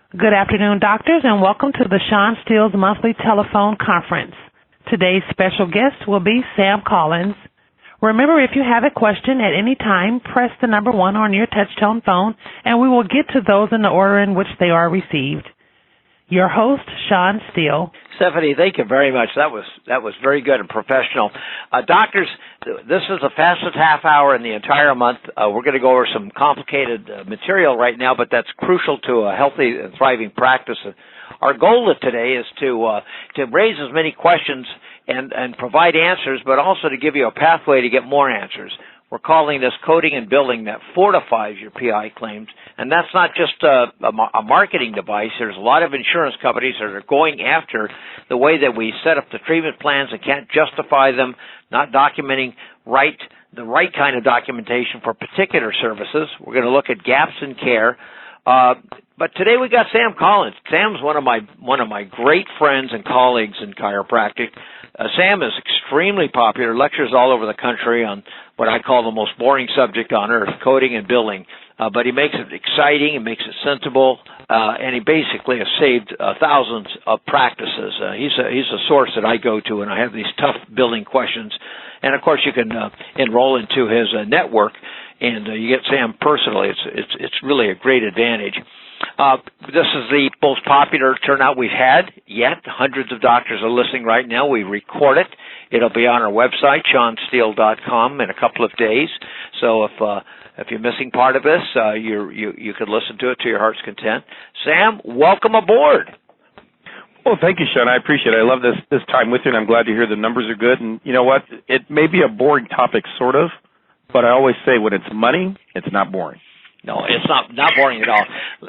Good afternoon, doctors, and welcome to the Sean Steele's monthly telephone conference. Today's special guest will be Sam Collins. Remember, if you have a question at any time, press the number 1 on your touch-tone phone, and we will get to those in the order in which they are received. Your host, Sean Steele. Stephanie, thank you very much. That was very good and professional. Doctors, this is the fastest half hour in the entire month. We're going to go over some complicated material right now, but that's crucial to a healthy and thriving practice. Our goal today is to raise as many questions and provide answers, but also to give you a pathway to get more answers. We're calling this coding and billing that fortifies your PI claims, and that's not just a marketing device. There's a lot of insurance companies that are going after the way that we set up the treatment plans and can't justify them, not documenting the right kind of documentation for particular services. We're going to look at gaps in care. But today we got Sam Collins. Sam's one of my great friends and colleagues in chiropractic. Sam is extremely popular, lectures all over the country on what I call the most boring subject on earth, coding and billing. But he makes it exciting, he makes it sensible, and he basically has saved thousands of practices. He's a source that I go to when I have these tough billing questions. And of course, you can enroll into his network, and you get Sam personally. It's really a great advantage. This is the most popular turnout we've had yet. Hundreds of doctors are listening right now. We record it. It'll be on our website, SeanSteele.com, in a couple of days. So if you're missing part of this, you could listen to it to your heart's content. Sam, welcome aboard. Well, thank you, Sean. I appreciate it. I love this time with you, and I'm glad to hear the numbers are good. And you know what? It may be a boring topic, sort of, but I always say when it's money, it's not boring. No, it's not boring at all.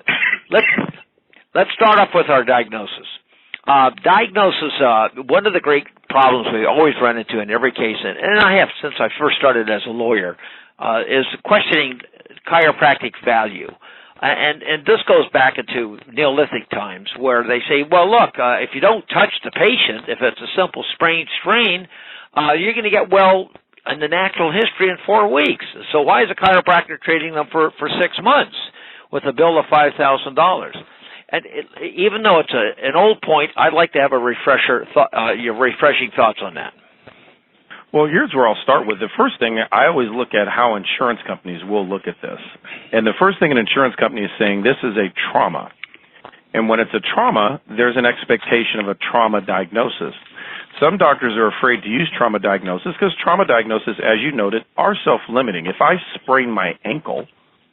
Let's start off with our diagnosis. Diagnosis, one of the great problems we always run into in every case, and I have since I first started as a lawyer, is questioning chiropractic value. And this goes back into Neolithic times where they say, well, look, if you don't touch the patient, if it's a simple sprain strain, you're going to get well in the natural history in 4 weeks. So why is a chiropractor treating them for 6 months with a bill of $5,000? And even though it's an old point, I'd like to have your refreshing thoughts on that. Well, here's where I'll start with. The first thing, I always look at how insurance companies will look at this. And the first thing an insurance company is saying, this is a trauma. And when it's a trauma, there's an expectation of a trauma diagnosis. Some doctors are afraid to use trauma diagnosis because trauma diagnosis, as you noted, are self-limiting. If I sprain my ankle,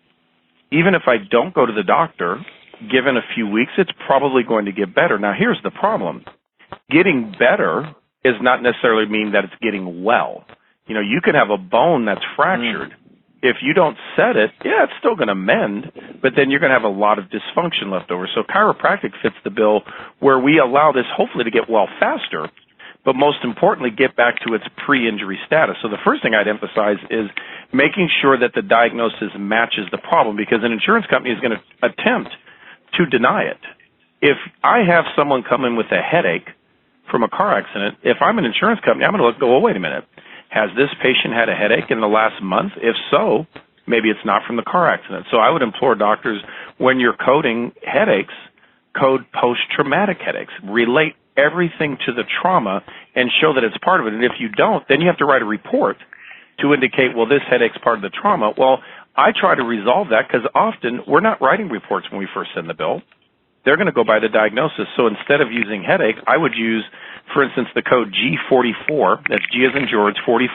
even if I don't go to the doctor, given a few weeks, it's probably going to get better. Now, here's the problem. Getting better does not necessarily mean that it's getting well. You know, you can have a bone that's fractured. If you don't set it, yeah, it's still going to mend, but then you're going to have a lot of dysfunction left over. So chiropractic fits the bill where we allow this hopefully to get well faster, but most importantly, get back to its pre-injury status. So the first thing I'd emphasize is making sure that the diagnosis matches the problem, because an insurance company is going to attempt to deny it. If I have someone come in with a headache from a car accident, if I'm an insurance company, I'm going to well, wait a minute. Has this patient had a headache in the last month? If so, maybe it's not from the car accident. So I would implore doctors, when you're coding headaches, code post-traumatic headaches. Relate everything to the trauma and show that it's part of it. And if you don't, then you have to write a report to indicate, well, this headache's part of the trauma. Well, I try to resolve that because often we're not writing reports when we first send the bill. They're going to go by the diagnosis. So instead of using headache, I would use, for instance, the code G44, that's G as in George,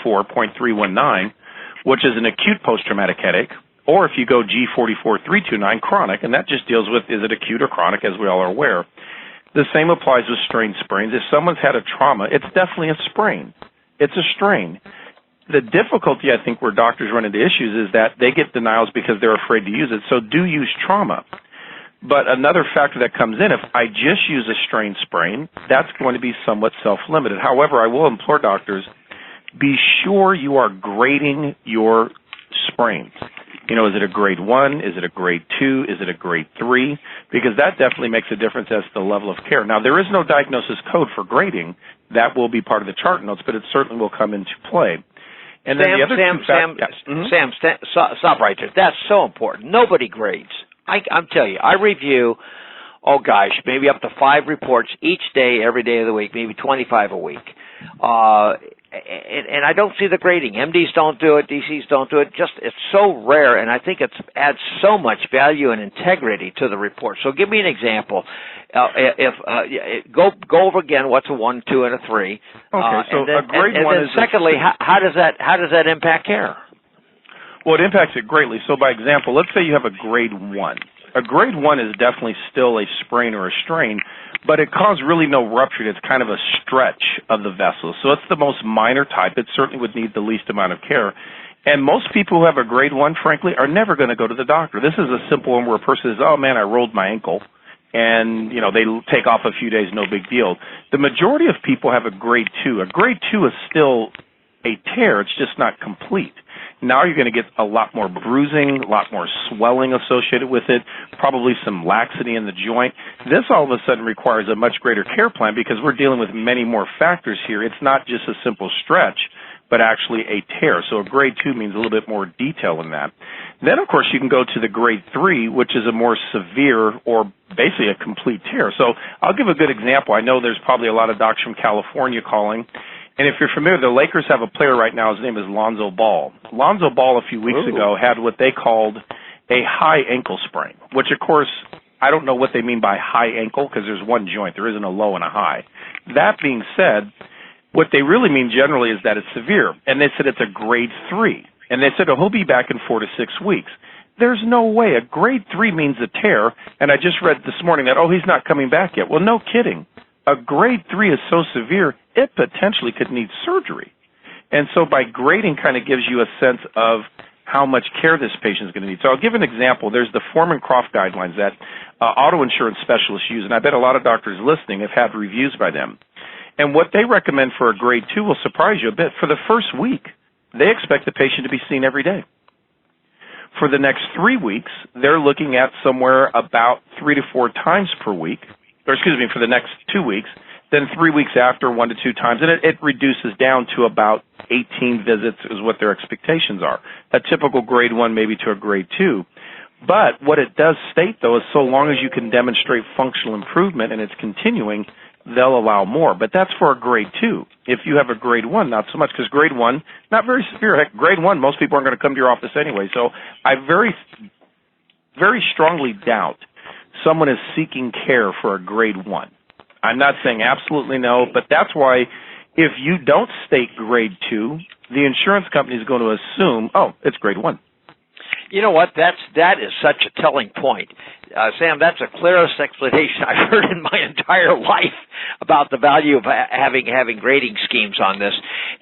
44.319, which is an acute post-traumatic headache. Or if you go G44329, chronic, and that just deals with, is it acute or chronic, as we all are aware. The same applies with strain sprains. If someone's had a trauma, it's definitely a sprain. It's a strain. The difficulty, I think, where doctors run into issues is that they get denials because they're afraid to use it. So do use trauma. But another factor that comes in, if I just use a strain sprain, that's going to be somewhat self-limited. However, I will implore doctors, be sure you are grading your sprains. You know, is it a grade 1? Is it a grade 2? Is it a grade 3? Because that definitely makes a difference as to the level of care. Now, there is no diagnosis code for grading. That will be part of the chart notes, but it certainly will come into play. And then Sam, stop right there. That's so important. Nobody grades. I'm telling you, I review oh gosh, maybe up to 5 reports each day, every day of the week, maybe 25 a week. And I don't see the grading. MDs don't do it. DCs don't do it. It's so rare, and I think it adds so much value and integrity to the report. So give me an example. Go over again. What's a 1, 2, and a 3? Okay, so a grade 1 is. Secondly, how does that impact care? Well, it impacts it greatly. So, by example, let's say you have a grade 1. A grade 1 is definitely still a sprain or a strain, but it caused really no rupture. It's kind of a stretch of the vessel. So it's the most minor type. It certainly would need the least amount of care. And most people who have a grade 1, frankly, are never going to go to the doctor. This is a simple one where a person says, oh, man, I rolled my ankle. And, they take off a few days, no big deal. The majority of people have a grade 2. A grade 2 is still a tear. It's just not complete. Now you're going to get a lot more bruising, a lot more swelling associated with it, probably some laxity in the joint. This all of a sudden requires a much greater care plan because we're dealing with many more factors here. It's not just a simple stretch, but actually a tear. So a grade 2 means a little bit more detail in that. Then, of course, you can go to the grade 3, which is a more severe or basically a complete tear. So I'll give a good example. I know there's probably a lot of doctors from California calling. And if you're familiar, the Lakers have a player right now. His name is Lonzo Ball. Lonzo Ball a few weeks ago had what they called a high ankle sprain, which, of course, I don't know what they mean by high ankle because there's one joint. There isn't a low and a high. That being said, what they really mean generally is that it's severe. And they said it's a grade 3. And they said, oh, he'll be back in 4 to 6 weeks. There's no way. A grade 3 means a tear. And I just read this morning that, oh, he's not coming back yet. Well, no kidding. A grade 3 is so severe, it potentially could need surgery. And so by grading kind of gives you a sense of how much care this patient is going to need. So I'll give an example. There's the Foreman-Croft guidelines that auto insurance specialists use, and I bet a lot of doctors listening have had reviews by them. And what they recommend for a grade 2 will surprise you a bit. For the first week, they expect the patient to be seen every day. For the next 3 weeks, they're looking at somewhere about 3 to 4 times per week. For the next 2 weeks, then 3 weeks after, 1 to 2 times, and it reduces down to about 18 visits is what their expectations are. A typical grade 1 maybe to a grade 2. But what it does state, though, is so long as you can demonstrate functional improvement and it's continuing, they'll allow more. But that's for a grade 2. If you have a grade 1, not so much, because grade 1, not very severe. Heck, grade 1, most people aren't going to come to your office anyway. So I very, very strongly doubt someone is seeking care for a grade 1. I'm not saying absolutely no, but that's why if you don't state grade 2, the insurance company is going to assume, oh, it's grade 1. You know what? That is such a telling point. Sam, that's the clearest explanation I've heard in my entire life about the value of having grading schemes on this.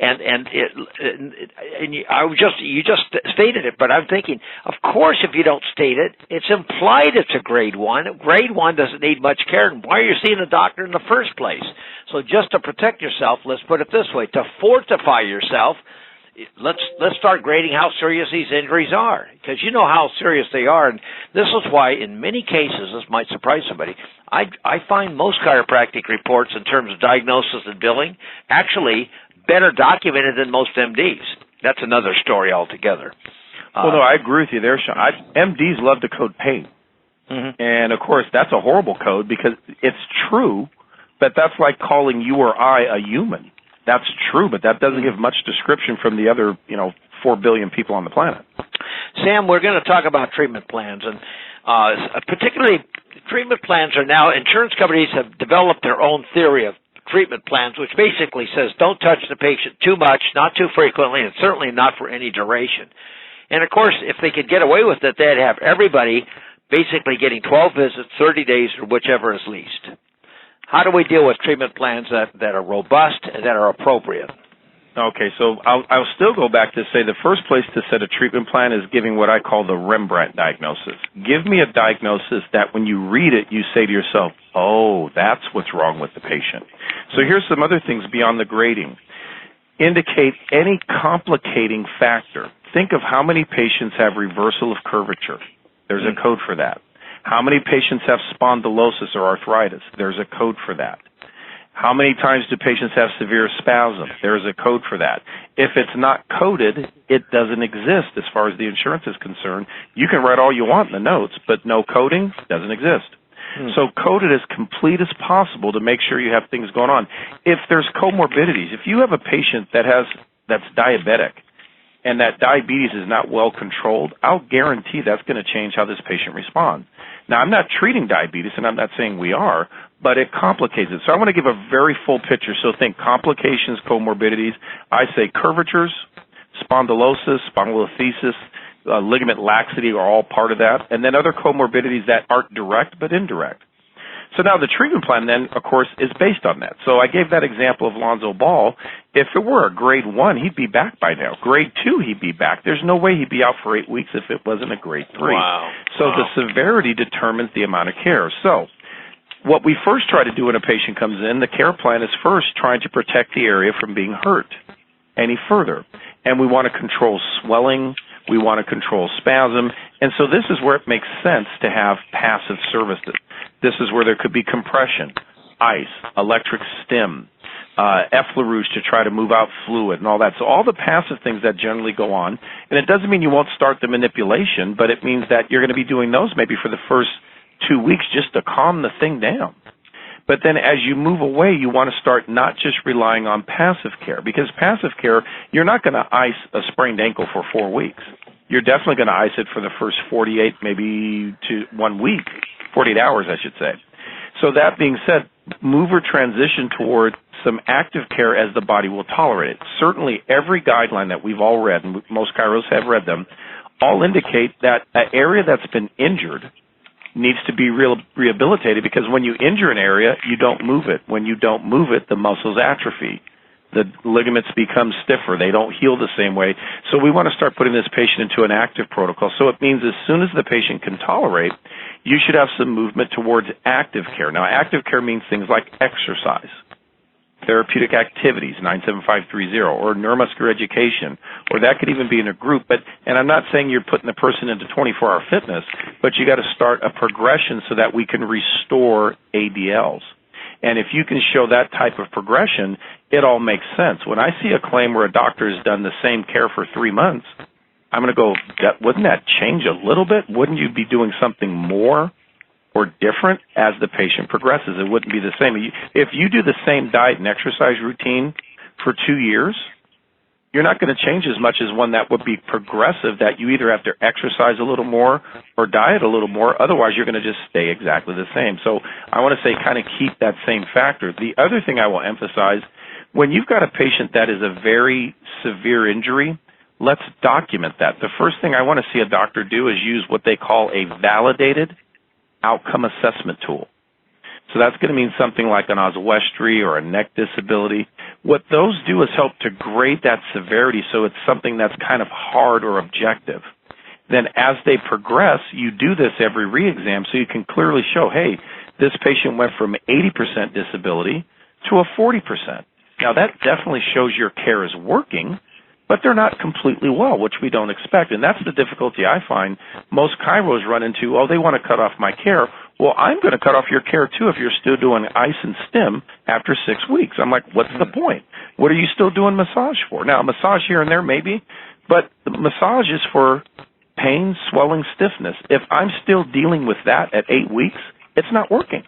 You just stated it, but I'm thinking, of course, if you don't state it, it's implied it's a grade 1. Grade 1 doesn't need much care, and why are you seeing a doctor in the first place? So just to protect yourself, let's put it this way: to fortify yourself, let's start grading how serious these injuries are, because you know how serious they are. And this is why, in many cases, this might surprise somebody, I find most chiropractic reports in terms of diagnosis and billing actually better documented than most MDs. That's another story altogether. Well, no, I agree with you there, Sean. MDs love to code pain. Mm-hmm. And, of course, that's a horrible code because it's true, but that's like calling you or I a human. That's true, but that doesn't give much description from the other, 4 billion people on the planet. Sam, we're going to talk about treatment plans, and particularly treatment plans are now, insurance companies have developed their own theory of treatment plans, which basically says don't touch the patient too much, not too frequently, and certainly not for any duration. And, of course, if they could get away with it, they'd have everybody basically getting 12 visits, 30 days, or whichever is least. How do we deal with treatment plans that are robust and that are appropriate? Okay, so I'll still go back to say the first place to set a treatment plan is giving what I call the Rembrandt diagnosis. Give me a diagnosis that when you read it, you say to yourself, oh, that's what's wrong with the patient. So here's some other things beyond the grading. Indicate any complicating factor. Think of how many patients have reversal of curvature. There's a code for that. How many patients have spondylosis or arthritis? There's a code for that. How many times do patients have severe spasm? There's a code for that. If it's not coded, it doesn't exist as far as the insurance is concerned. You can write all you want in the notes, but no coding doesn't exist. So code it as complete as possible to make sure you have things going on. If there's comorbidities, if you have a patient that's diabetic and that diabetes is not well controlled, I'll guarantee that's going to change how this patient responds. Now, I'm not treating diabetes, and I'm not saying we are, but it complicates it. So I want to give a very full picture. So think complications, comorbidities. I say curvatures, spondylosis, spondylolisthesis, ligament laxity are all part of that, and then other comorbidities that aren't direct but indirect. So now the treatment plan then, of course, is based on that. So I gave that example of Lonzo Ball. If it were a grade 1, he'd be back by now. Grade 2, he'd be back. There's no way he'd be out for 8 weeks if it wasn't a grade 3. Wow. So the severity determines the amount of care. So what we first try to do when a patient comes in, the care plan is first trying to protect the area from being hurt any further. And we want to control swelling. We want to control spasm. And so this is where it makes sense to have passive services. This is where there could be compression, ice, electric stim, effleurage to try to move out fluid and all that. So all the passive things that generally go on. And it doesn't mean you won't start the manipulation, but it means that you're going to be doing those maybe for the first 2 weeks just to calm the thing down. But then as you move away, you want to start not just relying on passive care, because passive care, you're not going to ice a sprained ankle for 4 weeks. You're definitely going to ice it for the first 48, maybe to 1 week, 48 hours, I should say. So that being said, move or transition toward some active care as the body will tolerate it. Certainly every guideline that we've all read, and most chiros have read them, all indicate that an area that's been injured needs to be rehabilitated, because when you injure an area, you don't move it. When you don't move it, the muscles atrophy. The ligaments become stiffer. They don't heal the same way. So we want to start putting this patient into an active protocol. So it means as soon as the patient can tolerate, you should have some movement towards active care. Now, active care means things like exercise, therapeutic activities, 97530, or neuromuscular education, or that could even be in a group. And I'm not saying you're putting the person into 24-hour fitness, but you got to start a progression so that we can restore ADLs. And if you can show that type of progression, it all makes sense. When I see a claim where a doctor has done the same care for 3 months, I'm going to go, wouldn't that change a little bit? Wouldn't you be doing something more or different as the patient progresses? It wouldn't be the same. If you do the same diet and exercise routine for 2 years, you're not going to change as much as one that would be progressive, that you either have to exercise a little more or diet a little more. Otherwise, you're going to just stay exactly the same. So I want to say kind of keep that same factor. The other thing I will emphasize, when you've got a patient that is a very severe injury, let's document that. The first thing I want to see a doctor do is use what they call a validated outcome assessment tool. So that's going to mean something like an oswestry or a neck disability. What those do is help to grade that severity so it's something that's kind of hard or objective. Then as they progress, you do this every re-exam so you can clearly show, hey, this patient went from 80% disability to a 40%. Now that definitely shows your care is working, but they're not completely well, which we don't expect. And that's the difficulty I find most chiros run into. Oh, they want to cut off my care. Well, I'm going to cut off your care, too, if you're still doing ice and stim after 6 weeks. I'm like, what's the point? What are you still doing massage for? Now, massage here and there, maybe, but the massage is for pain, swelling, stiffness. If I'm still dealing with that at 8 weeks, it's not working.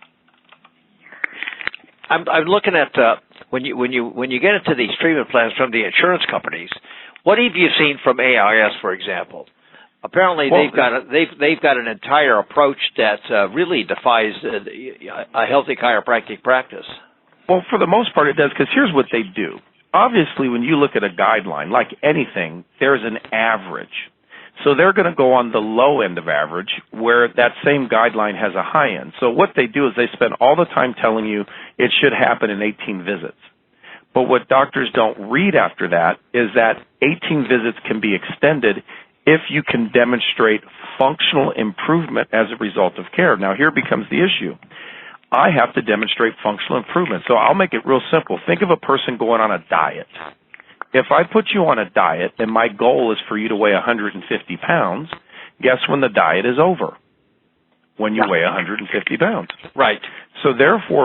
I'm looking at when you get into these treatment plans from the insurance companies. What have you seen from AIS, for example? Apparently, they've got an entire approach that really defies a healthy chiropractic practice. Well, for the most part, it does, because here's what they do. Obviously, when you look at a guideline, like anything, there's an average. So they're going to go on the low end of average, where that same guideline has a high end. So what they do is they spend all the time telling you it should happen in 18 visits. But what doctors don't read after that is that 18 visits can be extended if you can demonstrate functional improvement as a result of care. Now, here becomes the issue. I have to demonstrate functional improvement. So I'll make it real simple. Think of a person going on a diet. If I put you on a diet and my goal is for you to weigh 150 pounds, guess when the diet is over? When you weigh 150 pounds. Right. So therefore,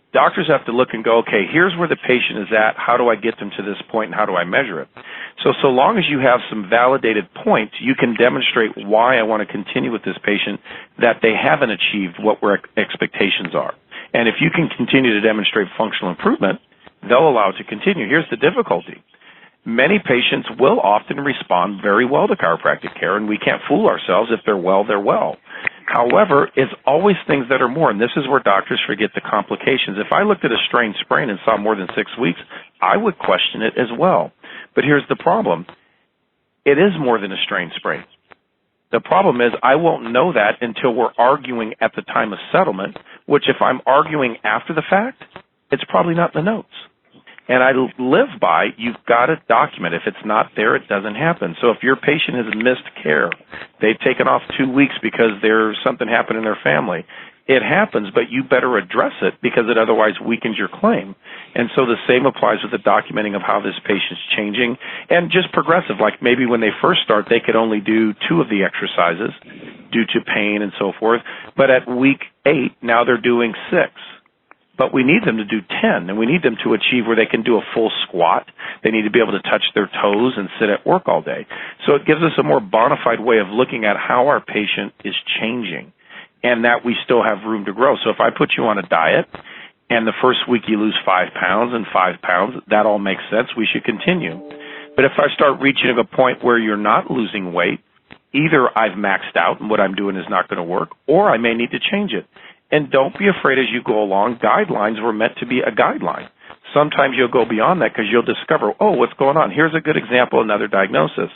doctors have to look and go, okay, here's where the patient is at. How do I get them to this point, and how do I measure it? So long as you have some validated points, you can demonstrate why I want to continue with this patient, that they haven't achieved what our expectations are. And if you can continue to demonstrate functional improvement, they'll allow it to continue. Here's the difficulty. Many patients will often respond very well to chiropractic care, and we can't fool ourselves. If they're well, they're well. However, it's always things that are more, and this is where doctors forget the complications. If I looked at a strained sprain and saw more than 6 weeks, I would question it as well. But here's the problem. It is more than a strained sprain. The problem is I won't know that until we're arguing at the time of settlement, which if I'm arguing after the fact, it's probably not in the notes. And I live by, you've got to document. If it's not there, it doesn't happen. So if your patient has missed care, they've taken off 2 weeks because there's something happened in their family, it happens, but you better address it because it otherwise weakens your claim. And so the same applies with the documenting of how this patient's changing and just progressive. Like maybe when they first start, they could only do 2 of the exercises due to pain and so forth. But at week 8, now they're doing 6. But we need them to do 10, and we need them to achieve where they can do a full squat. They need to be able to touch their toes and sit at work all day. So it gives us a more bona fide way of looking at how our patient is changing and that we still have room to grow. So if I put you on a diet and the first week you lose 5 pounds and 5 pounds, that all makes sense. We should continue. But if I start reaching a point where you're not losing weight, either I've maxed out and what I'm doing is not going to work, or I may need to change it. And don't be afraid as you go along. Guidelines were meant to be a guideline. Sometimes you'll go beyond that because you'll discover, oh, what's going on? Here's a good example, another diagnosis.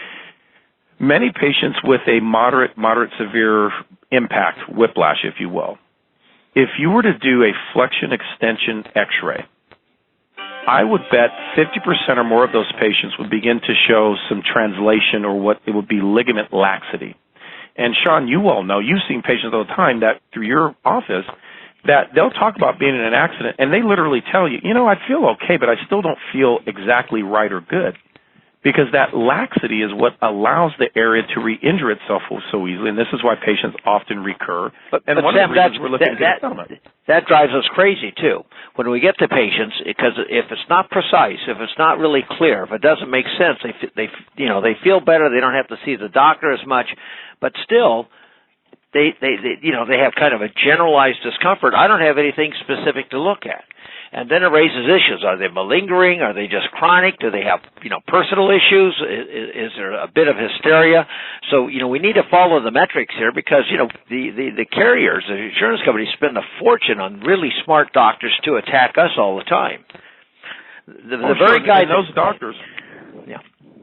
Many patients with a moderate severe impact, whiplash, if you will, if you were to do a flexion extension x-ray, I would bet 50% or more of those patients would begin to show some translation or what it would be ligament laxity. And Sean, you all know, you've seen patients all the time that through your office that they'll talk about being in an accident and they literally tell you, I feel okay, but I still don't feel exactly right or good. Because that laxity is what allows the area to re-injure itself so easily, and this is why patients often recur. And one of the reasons we're looking at settlement. That drives us crazy, too, when we get to patients, because if it's not precise, if it's not really clear, if it doesn't make sense, they feel better, they don't have to see the doctor as much, but still, they have kind of a generalized discomfort. I don't have anything specific to look at. And then it raises issues. Are they malingering? Are they just chronic? Do they have, personal issues? Is there a bit of hysteria? So, we need to follow the metrics here because, the carriers, the insurance companies spend a fortune on really smart doctors to attack us all the time. The very guys... Those doctors... Yeah.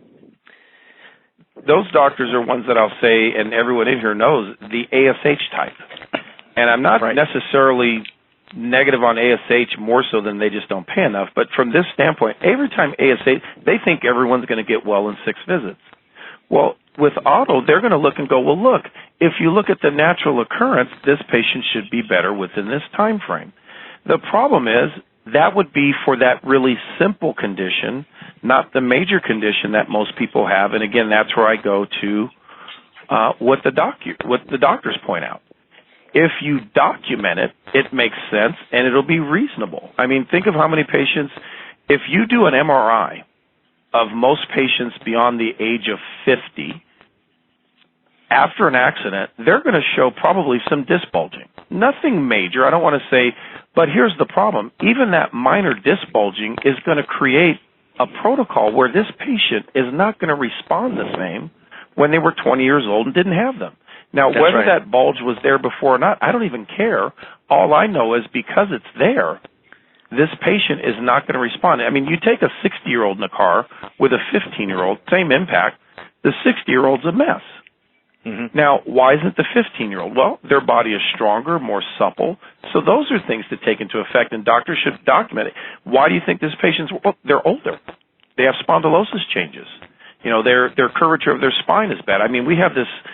Those doctors are ones that I'll say, and everyone in here knows, the ASH type. And I'm not necessarily negative on ASH more so than they just don't pay enough. But from this standpoint, every time ASH, they think everyone's going to get well in 6 visits. Well, with auto, they're going to look and go, well, look, if you look at the natural occurrence, this patient should be better within this time frame. The problem is that would be for that really simple condition, not the major condition that most people have. And again, that's where I go to what the doctors point out. If you document it, it makes sense, and it'll be reasonable. I mean, think of how many patients, if you do an MRI of most patients beyond the age of 50, after an accident, they're going to show probably some disc bulging. Nothing major, I don't want to say, but here's the problem. Even that minor disc bulging is going to create a protocol where this patient is not going to respond the same when they were 20 years old and didn't have them. Now, whether that bulge was there before or not, I don't even care. All I know is because it's there, this patient is not going to respond. I mean, you take a 60-year-old in a car with a 15-year-old, same impact, the 60-year-old's a mess. Mm-hmm. Now, why isn't the 15-year-old? Well, their body is stronger, more supple. So those are things to take into effect, and doctors should document it. Why do you think this patient's, well, they're older. They have spondylosis changes. Their curvature of their spine is bad. I mean, we have this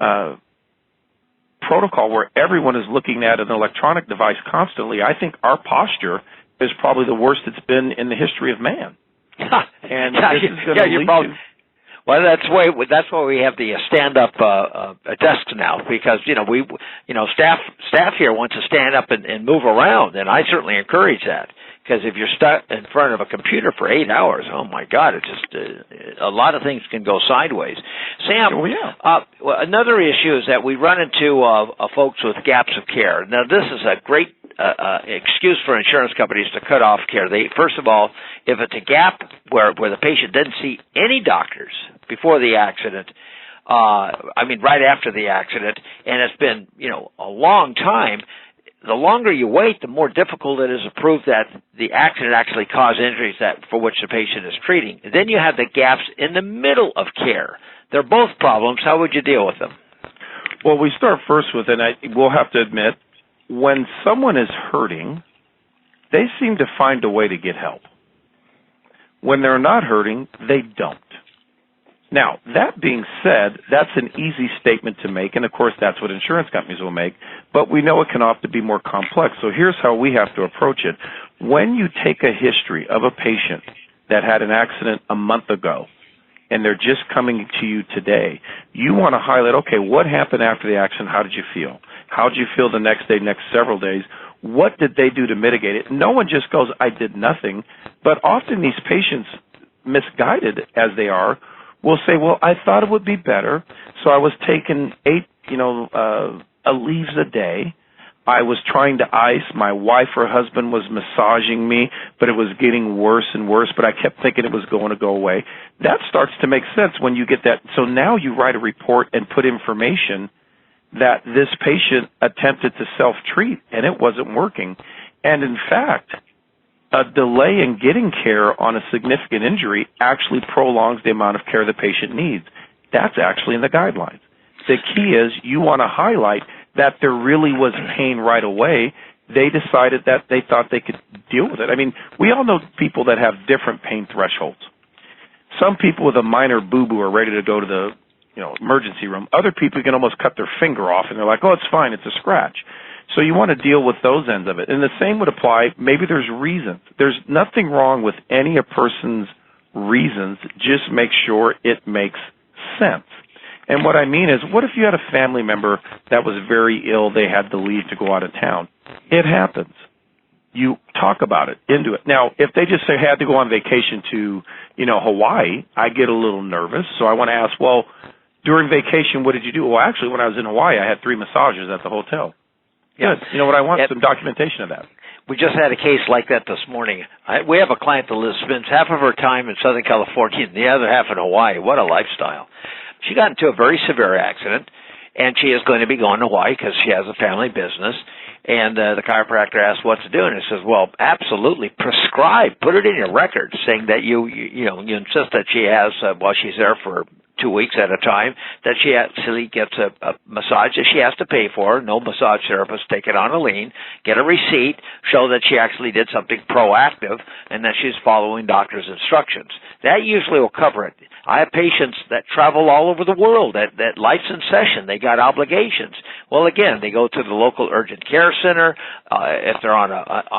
protocol where everyone is looking at an electronic device constantly. I think our posture is probably the worst it's been in the history of man. And this is going to lead to... Well, that's why we have the stand-up desks now, because staff here wants to stand up and move around, and I certainly encourage that. Because if you're stuck in front of a computer for 8 hours, oh my God, it's just a lot of things can go sideways. Sam, another issue is that we run into folks with gaps of care. Now, this is a great excuse for insurance companies to cut off care. First of all, if it's a gap where the patient didn't see any doctors before the accident, right after the accident, and it's been a long time. The longer you wait, the more difficult it is to prove that the accident actually caused injuries for which the patient is treating. And then you have the gaps in the middle of care. They're both problems. How would you deal with them? Well, we start first with, and we'll have to admit, when someone is hurting, they seem to find a way to get help. When they're not hurting, they don't. Now, that being said, that's an easy statement to make, and of course that's what insurance companies will make, but we know it can often be more complex. So here's how we have to approach it. When you take a history of a patient that had an accident a month ago, and they're just coming to you today, you want to highlight, okay, what happened after the accident? How did you feel? How did you feel the next day, next several days? What did they do to mitigate it? No one just goes, I did nothing, but often these patients, misguided as they are, will say, well, I thought it would be better, so I was taking 8 leaves a day. I was trying to ice. My wife or husband was massaging me, but it was getting worse and worse, but I kept thinking it was going to go away. That starts to make sense when you get that. So now you write a report and put information that this patient attempted to self-treat, and it wasn't working. And in fact, a delay in getting care on a significant injury actually prolongs the amount of care the patient needs. That's actually in the guidelines. The key is you want to highlight that there really was pain right away. They decided that they thought they could deal with it. I mean, we all know people that have different pain thresholds. Some people with a minor boo-boo are ready to go to the emergency room. Other people can almost cut their finger off, and they're like, oh, it's fine, it's a scratch. So you want to deal with those ends of it. And the same would apply, maybe there's reasons. There's nothing wrong with any a person's reasons. Just make sure it makes sense. And what I mean is, what if you had a family member that was very ill, they had to leave to go out of town? It happens. You talk about it, into it. Now, if they just say, had to go on vacation to, Hawaii, I get a little nervous. So I want to ask, well, during vacation, what did you do? Well, actually, when I was in Hawaii, I had 3 massages at the hotel. Yeah. Good. You know what I want? Some documentation of that. We just had a case like that this morning. We have a client that spends half of her time in Southern California and the other half in Hawaii. What a lifestyle. She got into a very severe accident, and she is going to be going to Hawaii because she has a family business. And the chiropractor asked what to do, and he says, well, absolutely, prescribe, put it in your record, saying that you insist that she has, while she's there for 2 weeks at a time, that she actually gets a massage that she has to pay for. No massage therapist, take it on a lien, get a receipt, show that she actually did something proactive and that she's following doctor's instructions. That usually will cover it. I have patients that travel all over the world that life's in session. They got obligations. Well, again, they go to the local urgent care center. If they're on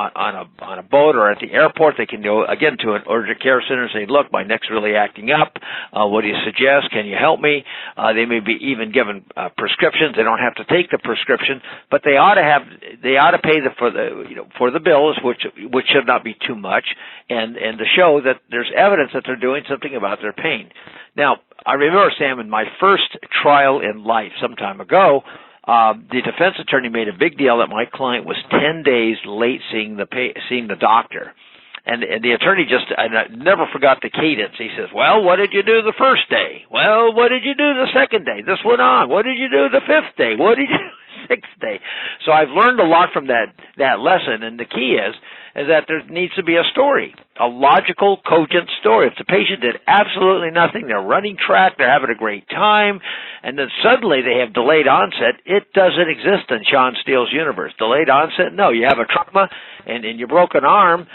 a boat or at the airport, they can go again to an urgent care center and say, "Look, my neck's really acting up. What do you suggest? Can you help me?" They may be even given prescriptions. They don't have to take the prescription, but they ought to pay for the bills, which should not be too much, and to show that there's evidence that they're doing something about their pain. Now, I remember, Sam, in my first trial in life some time ago, the defense attorney made a big deal that my client was 10 days late seeing the doctor. And the attorney and I never forgot the cadence. He says, well, what did you do the first day? Well, what did you do the second day? This went on. What did you do the fifth day? What did you do the sixth day? So I've learned a lot from that lesson, and the key is that there needs to be a story, a logical, cogent story. If the patient did absolutely nothing, they're running track, they're having a great time, and then suddenly they have delayed onset, it doesn't exist in Sean Steele's universe. Delayed onset, no. You have a trauma, and in your broken arm,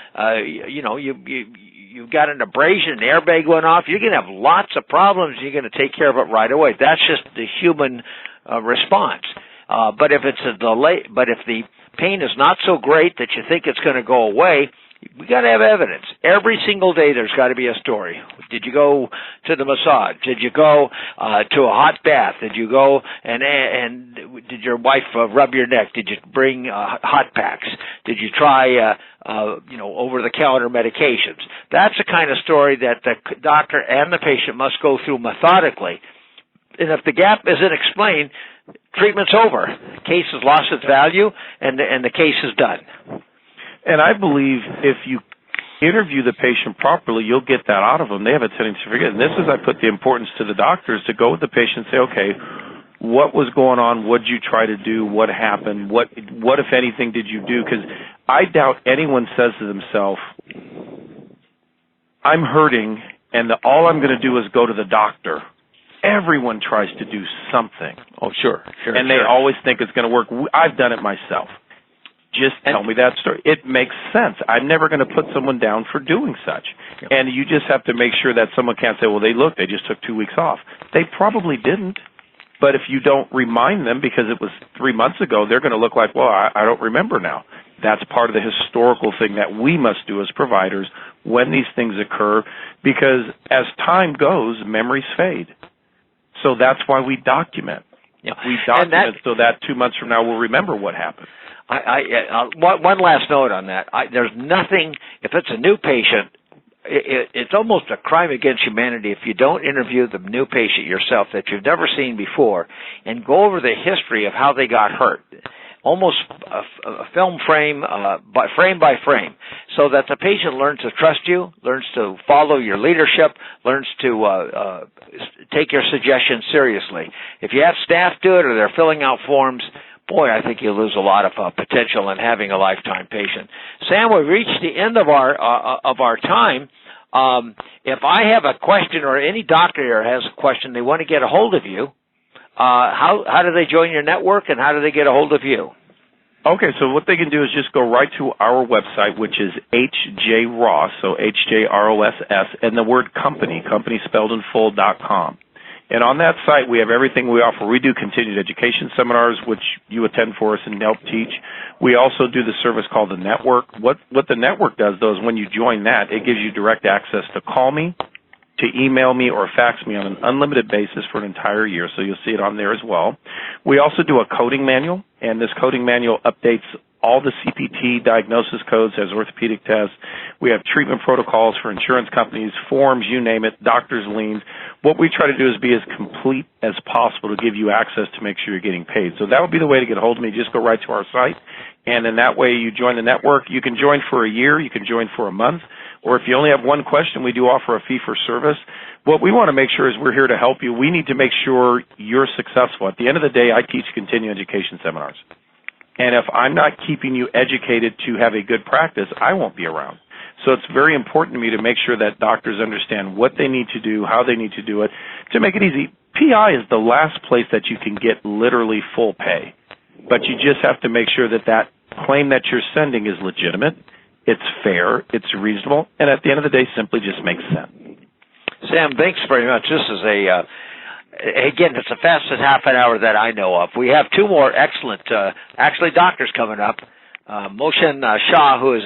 you've got an abrasion, an airbag went off, you're going to have lots of problems, you're going to take care of it right away. That's just the human response. But if it's a delay, but if the pain is not so great that you think it's going to go away, We got to have evidence. Every single day there's got to be a story. Did you go to the massage? Did you go to a hot bath? Did you go and did your wife rub your neck? Did you bring hot packs? Did you try over-the-counter medications? That's the kind of story that the doctor and the patient must go through methodically. And if the gap isn't explained, treatment's over. The case has lost its value, and the case is done. And I believe if you interview the patient properly, you'll get that out of them. They have a tendency to forget. And this is, I put the importance to the doctors to go with the patient and say, okay, what was going on? What did you try to do? What happened? What, if anything, did you do? Because I doubt anyone says to themselves, I'm hurting, and all I'm going to do is go to the doctor. Everyone tries to do something. Oh, sure. And they always think it's going to work. I've done it myself. Just tell me that story. It makes sense. I'm never going to put someone down for doing such. Yep. And you just have to make sure that someone can't say, well, they just took 2 weeks off. They probably didn't. But if you don't remind them because it was 3 months ago, they're going to look like, well, I don't remember now. That's part of the historical thing that we must do as providers when these things occur, because as time goes, memories fade. So that's why we document. Yeah. We document so that 2 months from now we'll remember what happened. One last note on that. There's nothing, if it's a new patient, it's almost a crime against humanity if you don't interview the new patient yourself that you've never seen before and go over the history of how they got hurt. Almost a film frame by frame, so that the patient learns to trust you, learns to follow your leadership, learns to take your suggestions seriously. If you have staff do it or they're filling out forms, boy, I think you lose a lot of potential in having a lifetime patient. Sam, we've reached the end of our time. If I have a question or any doctor here has a question, they want to get a hold of you. How do they join your network, and how do they get a hold of you? Okay, so what they can do is just go right to our website, which is HJRoss, so HJROSS, and the word company spelled in full.com. And on that site, we have everything we offer. We do continued education seminars, which you attend for us and help teach. We also do the service called the network. What the network does, though, is when you join that, it gives you direct access to call me, to email me, or fax me on an unlimited basis for an entire year, so you'll see it on there as well. We also do a coding manual, and this coding manual updates all the CPT diagnosis codes, has orthopedic tests. We have treatment protocols for insurance companies, forms, you name it, doctors' liens. What we try to do is be as complete as possible to give you access to make sure you're getting paid. So that would be the way to get a hold of me. Just go right to our site, and then that way you join the network. You can join for a year. You can join for a month. Or if you only have one question, we do offer a fee for service. What we want to make sure is we're here to help you. We need to make sure you're successful. At the end of the day, I teach continuing education seminars. And if I'm not keeping you educated to have a good practice, I won't be around. So it's very important to me to make sure that doctors understand what they need to do, how they need to do it. To make it easy, PI is the last place that you can get literally full pay. But you just have to make sure that that claim that you're sending is legitimate, it's fair, it's reasonable, and at the end of the day, simply just makes sense. Sam, thanks very much. This is again, it's the fastest half an hour that I know of. We have two more excellent, doctors coming up. Mohsen Shah, who is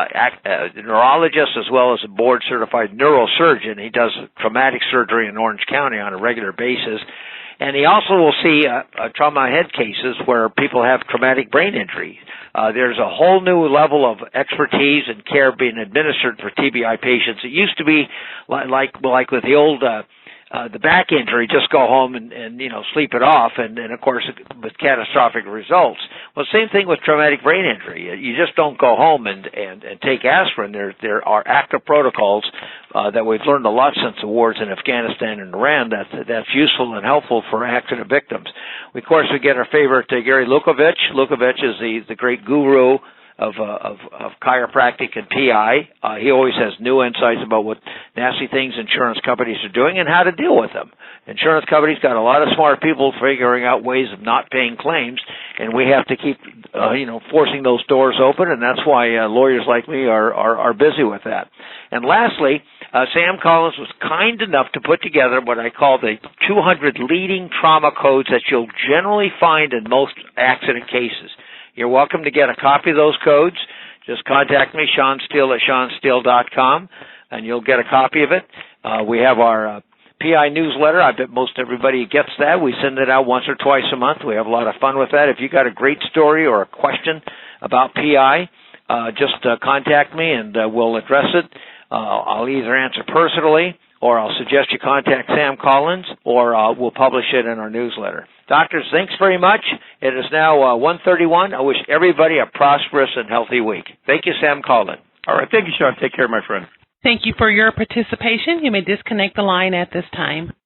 a neurologist as well as a board-certified neurosurgeon. He does traumatic surgery in Orange County on a regular basis. And he also will see trauma head cases where people have traumatic brain injury. There's a whole new level of expertise and care being administered for TBI patients. It used to be like with the old the back injury, just go home and sleep it off, and of course with catastrophic results. Well, same thing with traumatic brain injury. You just don't go home and take aspirin. There are active protocols that we've learned a lot since the wars in Afghanistan and Iran that's useful and helpful for accident victims. Of course, we get our favorite Gary Lukovich. Lukovich is the great guru of chiropractic and PI. He always has new insights about what nasty things insurance companies are doing and how to deal with them. Insurance companies got a lot of smart people figuring out ways of not paying claims, and we have to keep forcing those doors open, and that's why lawyers like me are busy with that. And lastly, Sam Collins was kind enough to put together what I call the 200 leading trauma codes that you'll generally find in most accident cases. You're welcome to get a copy of those codes. just contact me, Sean Steele at SeanSteele.com, and you'll get a copy of it. We have our PI newsletter. I bet most everybody gets that. We send it out once or twice a month. We have a lot of fun with that. If you got a great story or a question about PI, just contact me and we'll address it. I'll either answer personally, or I'll suggest you contact Sam Collins, or we'll publish it in our newsletter. Doctors, thanks very much. It is now 1:31. I wish everybody a prosperous and healthy week. Thank you, Sam Collins. All right. Thank you, Sean. Take care, my friend. Thank you for your participation. You may disconnect the line at this time.